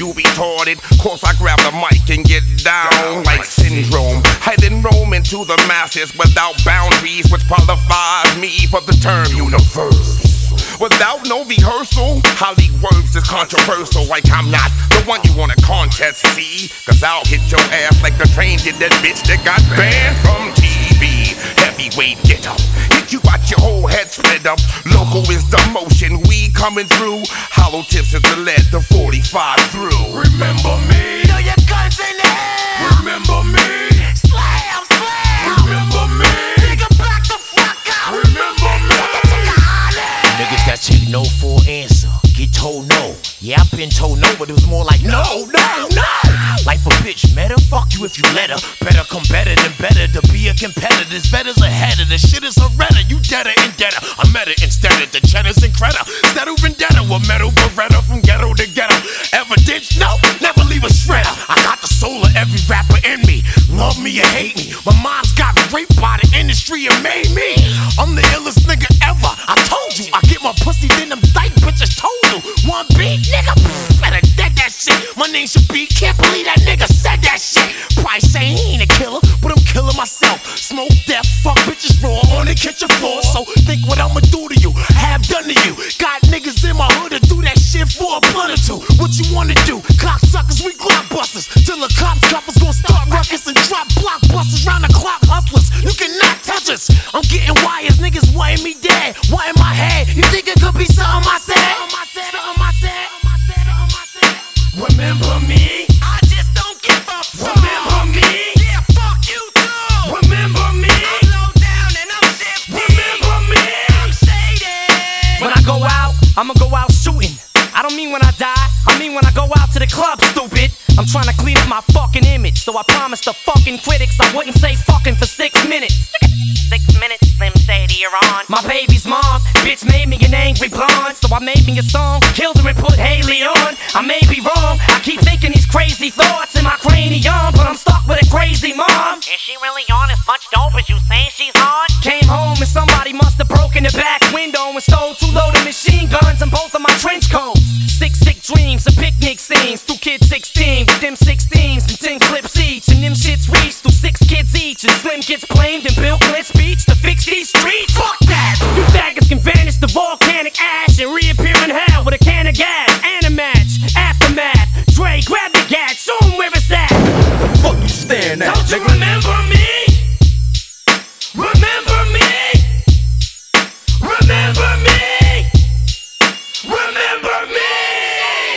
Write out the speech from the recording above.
you retarded. Course I grab the mic and get down like Syndrome. I then roam into the masses without boundaries, which qualifies me for the term universe. Without no rehearsal, how leak words is controversial. Like I'm not the one you want a contest, see? Cause I'll hit your ass like the train did that bitch that got banned from TV. Heavyweight get up, hit you got your whole head split up. Local is the motion, we coming through. Hollow tips is the lead, the 45 through. Remember me? Throw your guns in the air. Remember me? Slam, slam. Remember me? Nigga, back the fuck up. Remember me? Niggas that take no for an answer, get told no. Yeah, I've been told no, but it was more like no, no, no. Life a bitch, meta, fuck you if you let her. Better come better than better to be a competitor. This better's ahead of the shit is a redder. You deader and deader. I'm meta instead of the cheddars and credit. Settle vendetta with metal beretta from ghetto to ghetto. Evidence, no, never leave a shredder. I got the soul of every rapper in me. Love me or hate me. My mom's got raped by the industry and made me. I'm the illest nigga ever. I told you, I get my pussy than them dyke bitches told you. One beat, nigga, better dead that shit. My name should be, can't believe that nigga said that shit. Probably say he ain't a killer, but I'm killing myself. Smoke death, fuck bitches raw on the kitchen floor. So think what I'ma do to you, have done to you. Got niggas in my hood to do that shit for a blunt or two. What you wanna do? Cocksuckers, we blockbusters. Till the cops cuffers gon' start ruckus and drop blockbusters round the clock hustlers. You cannot touch us. I'm getting wires, niggas wanting me dead. What in my head? You think it could be something I said? Remember me? I just don't give a fuck. Remember me? Yeah, fuck you too. Remember me? I'm low down and I'm shifty. Remember me? I'm shaded. When I go out, I'ma go out shooting. I don't mean when I die, I mean when I go out to the club, stupid. I'm trying to clean up my fucking image, so I promised the fucking critics I wouldn't say fucking for 6 minutes. 6 minutes, Slim Shady, you're on. My baby's mom, bitch made me an angry blonde, so I made me a song, killed her and put Haley on. I may be wrong, I keep thinking these crazy thoughts in my cranium, but I'm stuck with a crazy mom. Is she really on as much dope as you say she's on? Came home and somebody must have broken the back window and stole 2 loaded machine guns and both of my trench coats. 6 sick dreams and picnic scenes, 2 kids 16 with them 16s and 10 clips each, and them shits reach through 6 kids each, and Slim gets blamed in Bill Clinton's speech to fix these streets. Fuck that! You faggots can vanish the volcanic ash and reappear in hell with a can of gas and a match. Aftermath, Dre, grab the gat, show 'em where it's at. Fuck you staring at? Don't you remember me?